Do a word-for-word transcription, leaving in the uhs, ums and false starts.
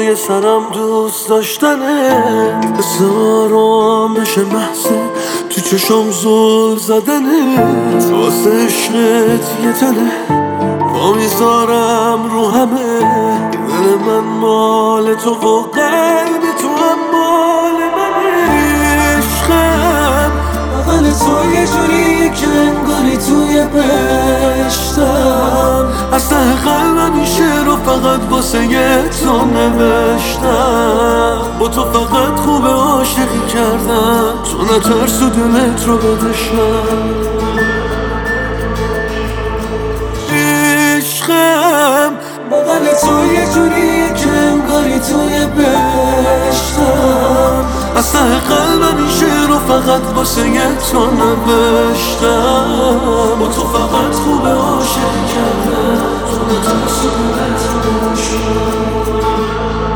بالای سرم دوست داشتنه، مثل آرام بشه محضه تو چشم زل زدنه. واسه عشقت یه تنه پا میذارم رو همه، دل من مال تو و قلب تو هم مال منه. عشقم بغل تو یه جوری که انگاری توی بهشتم، از ته قلبم این شعر رو فقط واسه تو نوشتم. با تو فقط خوب عاشقی کردم، تو نترس و دلت رو بدشم. عشقم بغل تو یه جوری که انگاری توی بهشتم، از ته قلبم این شعر رو فقط واسه تو نوشتم. با تو فقط خوب عاشقی کردم، تو نترس و دلت رو بدشم.